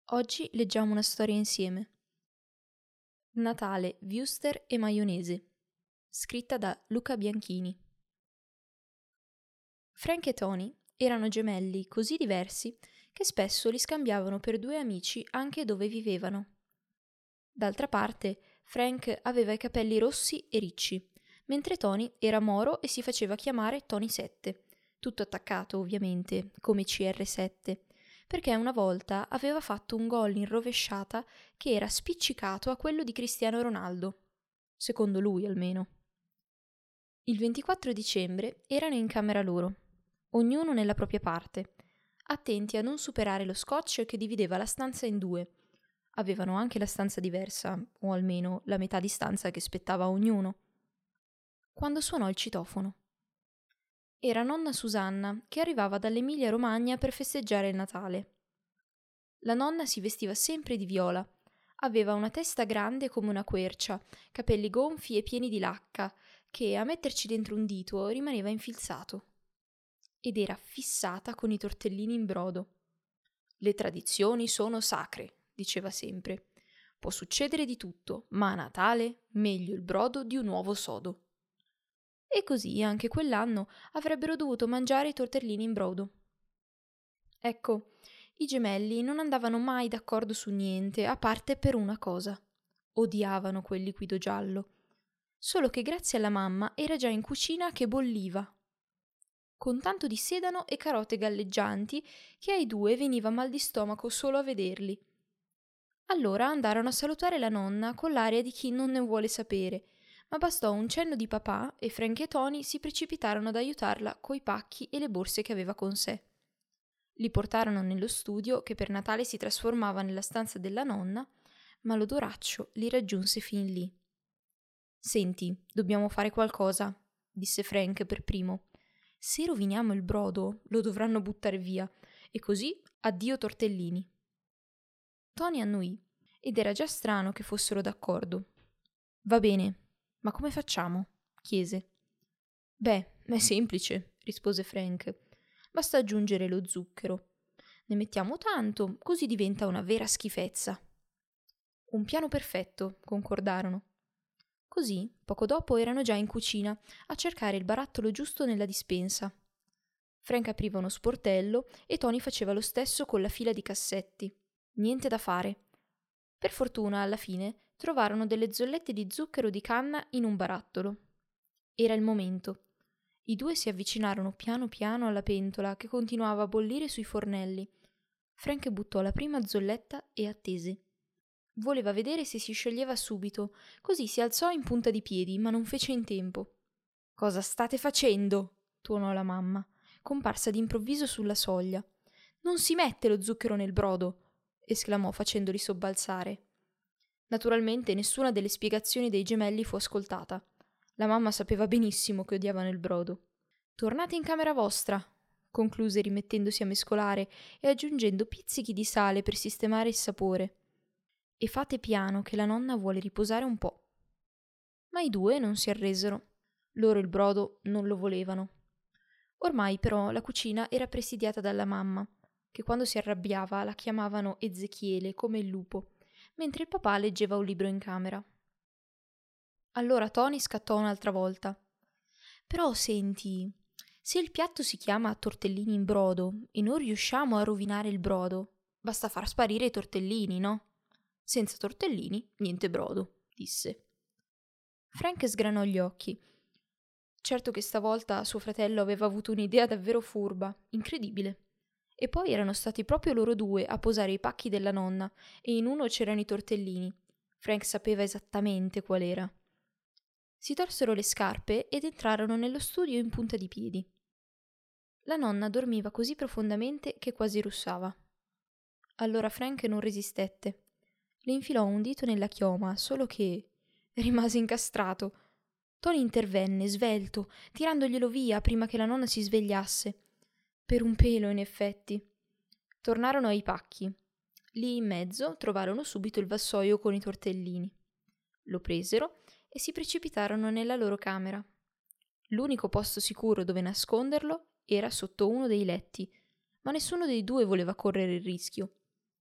Oggi leggiamo una storia insieme. Natale, wuster e maionese. Scritta da Luca Bianchini. Frank e Tony erano gemelli così diversi che spesso li scambiavano per due amici anche dove vivevano. D'altra parte, Frank aveva i capelli rossi e ricci, mentre Tony era moro e si faceva chiamare Tony 7, tutto attaccato ovviamente, come CR7, perché una volta aveva fatto un gol in rovesciata che era spiccicato a quello di Cristiano Ronaldo, secondo lui almeno. Il 24 dicembre erano in camera loro, ognuno nella propria parte, attenti a non superare lo scotch che divideva la stanza in due. Avevano anche la stanza diversa, o almeno la metà di stanza che spettava a ognuno. Quando suonò il citofono. Era nonna Susanna, che arrivava dall'Emilia-Romagna per festeggiare il Natale. La nonna si vestiva sempre di viola. Aveva una testa grande come una quercia, capelli gonfi e pieni di lacca, che a metterci dentro un dito rimaneva infilzato. Ed era fissata con i tortellini in brodo. Le tradizioni sono sacre, diceva sempre. Può succedere di tutto, ma a Natale meglio il brodo di un uovo sodo. E così anche quell'anno avrebbero dovuto mangiare i tortellini in brodo. Ecco, i gemelli non andavano mai d'accordo su niente, a parte per una cosa. Odiavano quel liquido giallo. Solo che grazie alla mamma era già in cucina che bolliva, con tanto di sedano e carote galleggianti che ai due veniva mal di stomaco solo a vederli. Allora andarono a salutare la nonna con l'aria di chi non ne vuole sapere, ma bastò un cenno di papà e Frank e Tony si precipitarono ad aiutarla coi pacchi e le borse che aveva con sé. Li portarono nello studio che per Natale si trasformava nella stanza della nonna, ma l'odoraccio li raggiunse fin lì. «Senti, dobbiamo fare qualcosa», disse Frank per primo. «Se roviniamo il brodo, lo dovranno buttare via, e così addio tortellini». Tony annuì, ed era già strano che fossero d'accordo. «Va bene, ma come facciamo?» chiese. «Beh, è semplice», rispose Frank. «Basta aggiungere lo zucchero. Ne mettiamo tanto, così diventa una vera schifezza». «Un piano perfetto», concordarono. Così, poco dopo, erano già in cucina, a cercare il barattolo giusto nella dispensa. Frank apriva uno sportello e Tony faceva lo stesso con la fila di cassetti. Niente da fare. Per fortuna, alla fine, trovarono delle zollette di zucchero di canna in un barattolo. Era il momento. I due si avvicinarono piano piano alla pentola che continuava a bollire sui fornelli. Frank buttò la prima zolletta e attese. Voleva vedere se si scioglieva subito, così si alzò in punta di piedi, ma non fece in tempo. «Cosa state facendo?» tuonò la mamma, comparsa d'improvviso sulla soglia. «Non si mette lo zucchero nel brodo!» esclamò facendoli sobbalzare. Naturalmente nessuna delle spiegazioni dei gemelli fu ascoltata. La mamma sapeva benissimo che odiavano il brodo. «Tornate in camera vostra», concluse rimettendosi a mescolare e aggiungendo pizzichi di sale per sistemare il sapore. «E fate piano che la nonna vuole riposare un po'». Ma i due non si arresero. Loro il brodo non lo volevano. Ormai però la cucina era presidiata dalla mamma, che quando si arrabbiava la chiamavano Ezechiele come il lupo, mentre il papà leggeva un libro in camera. Allora Tony scattò un'altra volta. «Però senti, se il piatto si chiama tortellini in brodo e non riusciamo a rovinare il brodo, basta far sparire i tortellini, no? Senza tortellini, niente brodo», disse. Frank sgranò gli occhi. Certo che stavolta suo fratello aveva avuto un'idea davvero furba, incredibile. E poi erano stati proprio loro due a posare i pacchi della nonna, e in uno c'erano i tortellini. Frank sapeva esattamente qual era. Si tolsero le scarpe ed entrarono nello studio in punta di piedi. La nonna dormiva così profondamente che quasi russava. Allora Frank non resistette. Le infilò un dito nella chioma, solo che rimase incastrato. Tony intervenne, svelto, tirandoglielo via prima che la nonna si svegliasse. Per un pelo, in effetti. Tornarono ai pacchi. Lì in mezzo trovarono subito il vassoio con i tortellini. Lo presero e si precipitarono nella loro camera. L'unico posto sicuro dove nasconderlo era sotto uno dei letti, ma nessuno dei due voleva correre il rischio.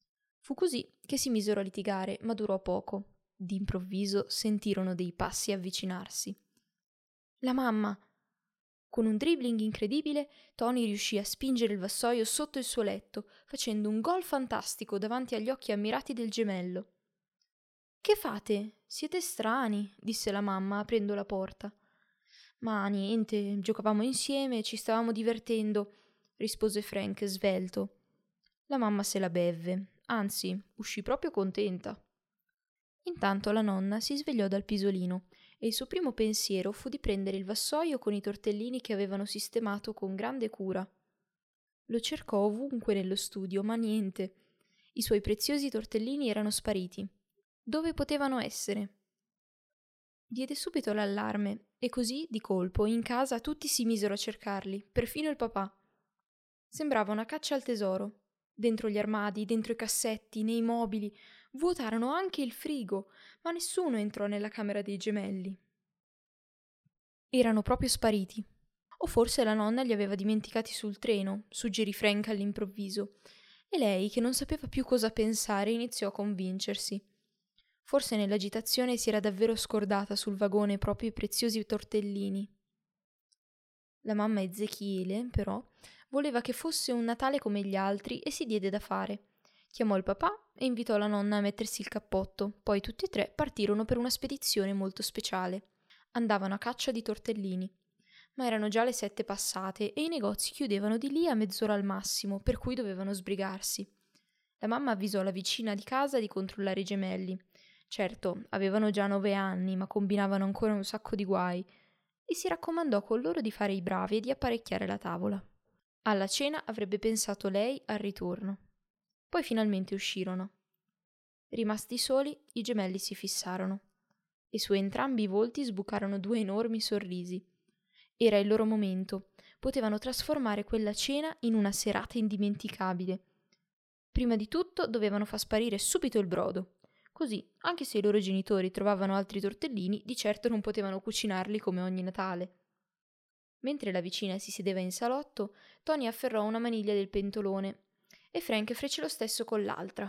Fu così che si misero a litigare, ma durò poco. D'improvviso sentirono dei passi avvicinarsi. La mamma! Con un dribbling incredibile, Tony riuscì a spingere il vassoio sotto il suo letto, facendo un gol fantastico davanti agli occhi ammirati del gemello. «Che fate? Siete strani», disse la mamma aprendo la porta. «Ma niente, giocavamo insieme e ci stavamo divertendo», rispose Frank svelto. La mamma se la bevve, anzi, uscì proprio contenta. Intanto la nonna si svegliò dal pisolino e il suo primo pensiero fu di prendere il vassoio con i tortellini che avevano sistemato con grande cura. Lo cercò ovunque nello studio, ma niente. I suoi preziosi tortellini erano spariti. Dove potevano essere? Diede subito l'allarme e così, di colpo, in casa tutti si misero a cercarli, perfino il papà. Sembrava una caccia al tesoro. Dentro gli armadi, dentro i cassetti, nei mobili, vuotarono anche il frigo, ma nessuno entrò nella camera dei gemelli. Erano proprio spariti. O forse la nonna li aveva dimenticati sul treno, suggerì Frank all'improvviso, e lei, che non sapeva più cosa pensare, iniziò a convincersi. Forse nell'agitazione si era davvero scordata sul vagone proprio i preziosi tortellini. La mamma Ezechiele, però, voleva che fosse un Natale come gli altri e si diede da fare. Chiamò il papà e invitò la nonna a mettersi il cappotto, poi tutti e tre partirono per una spedizione molto speciale. Andavano a caccia di tortellini. Ma erano già le 7 passate e i negozi chiudevano di lì a mezz'ora al massimo, per cui dovevano sbrigarsi. La mamma avvisò la vicina di casa di controllare i gemelli. Certo, avevano già 9 anni, ma combinavano ancora un sacco di guai, e si raccomandò con loro di fare i bravi e di apparecchiare la tavola. Alla cena avrebbe pensato lei al ritorno. Poi finalmente uscirono. Rimasti soli, i gemelli si fissarono, e su entrambi i volti sbucarono 2 enormi sorrisi. Era il loro momento. Potevano trasformare quella cena in una serata indimenticabile. Prima di tutto dovevano far sparire subito il brodo. Così, anche se i loro genitori trovavano altri tortellini, di certo non potevano cucinarli come ogni Natale. Mentre la vicina si sedeva in salotto, Tony afferrò una maniglia del pentolone e Frank fece lo stesso con l'altra.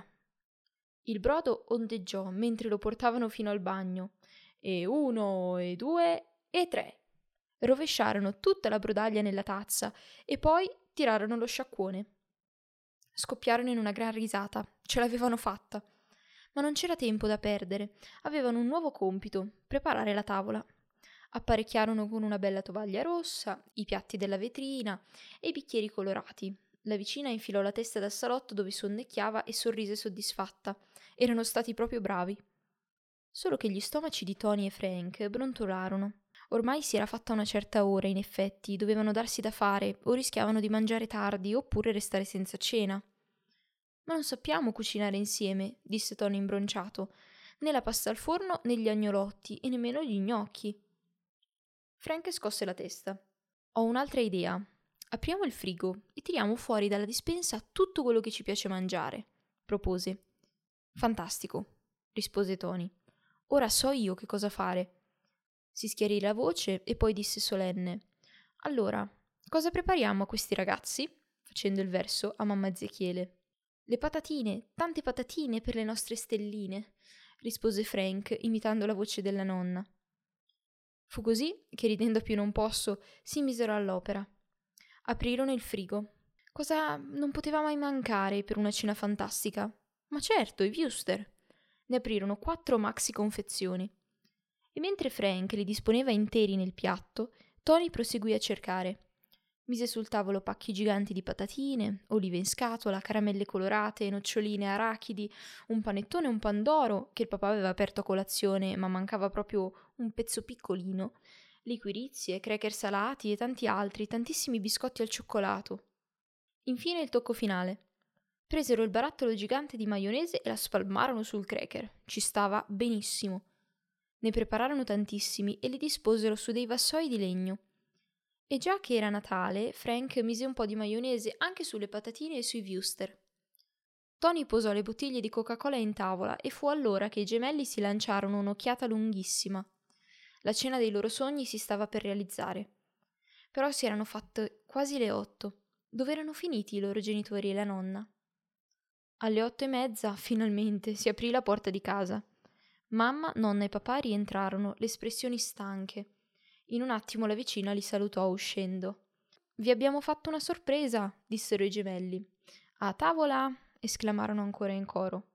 Il brodo ondeggiò mentre lo portavano fino al bagno. E 1, e 2, e 3. Rovesciarono tutta la brodaglia nella tazza e poi tirarono lo sciacquone. Scoppiarono in una gran risata. Ce l'avevano fatta. Ma non c'era tempo da perdere. Avevano un nuovo compito: preparare la tavola. Apparecchiarono con una bella tovaglia rossa, i piatti della vetrina e i bicchieri colorati. La vicina infilò la testa dal salotto dove sonnecchiava e sorrise soddisfatta. Erano stati proprio bravi. Solo che gli stomaci di Tony e Frank brontolarono. Ormai si era fatta una certa ora, in effetti, dovevano darsi da fare o rischiavano di mangiare tardi oppure restare senza cena. «Ma non sappiamo cucinare insieme», disse Tony imbronciato, «né la pasta al forno né gli agnolotti e nemmeno gli gnocchi». Frank scosse la testa. «Ho un'altra idea. Apriamo il frigo e tiriamo fuori dalla dispensa tutto quello che ci piace mangiare», propose. «Fantastico», rispose Tony. «Ora so io che cosa fare». Si schiarì la voce e poi disse solenne: «Allora, cosa prepariamo a questi ragazzi?» facendo il verso a mamma Ezechiele. «Le patatine, tante patatine per le nostre stelline», rispose Frank, imitando la voce della nonna. Fu così che, ridendo a più non posso, si misero all'opera. Aprirono il frigo. Cosa non poteva mai mancare per una cena fantastica? Ma certo, i wuster. Ne aprirono 4 maxi confezioni. E mentre Frank li disponeva interi nel piatto, Tony proseguì a cercare. Mise sul tavolo pacchi giganti di patatine, olive in scatola, caramelle colorate, noccioline, arachidi, un panettone e un pandoro che il papà aveva aperto a colazione, ma mancava proprio un pezzo piccolino, liquirizie, cracker salati e tanti altri, tantissimi biscotti al cioccolato. Infine il tocco finale. Presero il barattolo gigante di maionese e la spalmarono sul cracker. Ci stava benissimo. Ne prepararono tantissimi e li disposero su dei vassoi di legno. E già che era Natale, Frank mise un po' di maionese anche sulle patatine e sui wuster. Tony posò le bottiglie di Coca-Cola in tavola e fu allora che i gemelli si lanciarono un'occhiata lunghissima. La cena dei loro sogni si stava per realizzare. Però si erano fatte quasi le 8. Dove erano finiti i loro genitori e la nonna? Alle 8:30, finalmente, si aprì la porta di casa. Mamma, nonna e papà rientrarono, le espressioni stanche. In un attimo la vicina li salutò uscendo. «Vi abbiamo fatto una sorpresa», dissero i gemelli. «A tavola!» esclamarono ancora in coro.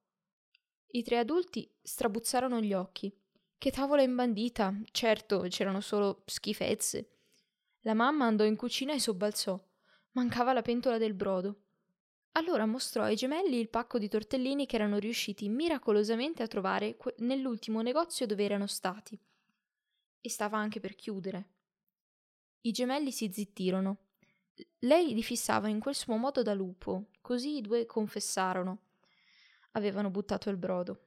I 3 adulti strabuzzarono gli occhi. Che tavola imbandita! Certo, c'erano solo schifezze. La mamma andò in cucina e sobbalzò. Mancava la pentola del brodo. Allora mostrò ai gemelli il pacco di tortellini che erano riusciti miracolosamente a trovare nell'ultimo negozio dove erano stati. E stava anche per chiudere. I gemelli si zittirono. Lei li fissava in quel suo modo da lupo, così i due confessarono. Avevano buttato il brodo.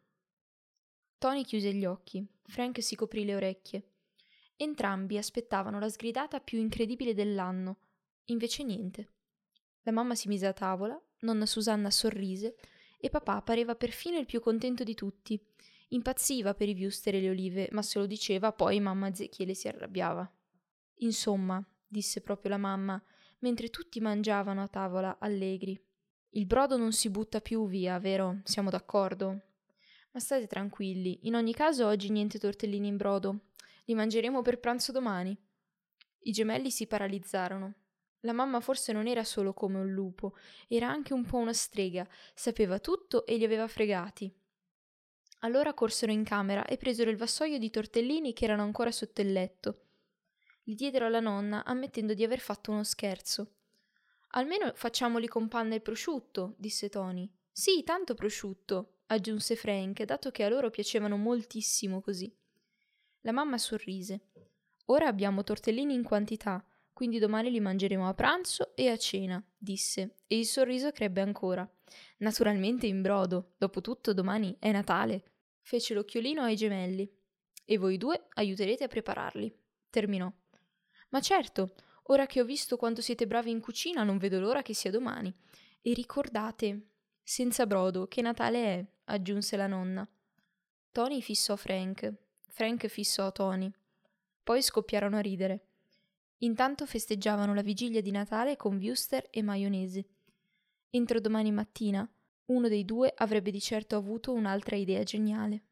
Tony chiuse gli occhi, Frank si coprì le orecchie. Entrambi aspettavano la sgridata più incredibile dell'anno, invece niente. La mamma si mise a tavola, nonna Susanna sorrise e papà pareva perfino il più contento di tutti. Impazziva per i wuster e le olive, ma se lo diceva poi mamma Ezechiele si arrabbiava. Insomma, disse proprio la mamma, mentre tutti mangiavano a tavola allegri. Il brodo non si butta più via, vero? Siamo d'accordo? Ma state tranquilli, in ogni caso oggi niente tortellini in brodo. Li mangeremo per pranzo domani. I gemelli si paralizzarono. La mamma forse non era solo come un lupo, era anche un po' una strega, sapeva tutto e li aveva fregati. Allora corsero in camera e presero il vassoio di tortellini che erano ancora sotto il letto. Li diedero alla nonna, ammettendo di aver fatto uno scherzo. «Almeno facciamoli con panna e prosciutto», disse Tony. «Sì, tanto prosciutto», aggiunse Frank, dato che a loro piacevano moltissimo così. La mamma sorrise. «Ora abbiamo tortellini in quantità, quindi domani li mangeremo a pranzo e a cena», disse, e il sorriso crebbe ancora. «Naturalmente in brodo, dopotutto domani è Natale». Fece l'occhiolino ai gemelli. «E voi due aiuterete a prepararli», terminò. «Ma certo, ora che ho visto quanto siete bravi in cucina non vedo l'ora che sia domani. E ricordate, senza brodo, che Natale è», aggiunse la nonna. Tony fissò Frank. Frank fissò Tony. Poi scoppiarono a ridere. Intanto festeggiavano la vigilia di Natale con wuster e maionese. Entro domani mattina, uno dei due avrebbe di certo avuto un'altra idea geniale.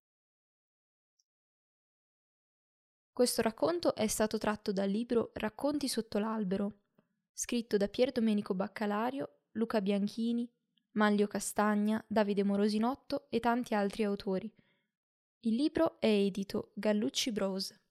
Questo racconto è stato tratto dal libro Racconti sotto l'albero, scritto da Pier Domenico Baccalario, Luca Bianchini, Manlio Castagna, Davide Morosinotto e tanti altri autori. Il libro è edito Gallucci Bros.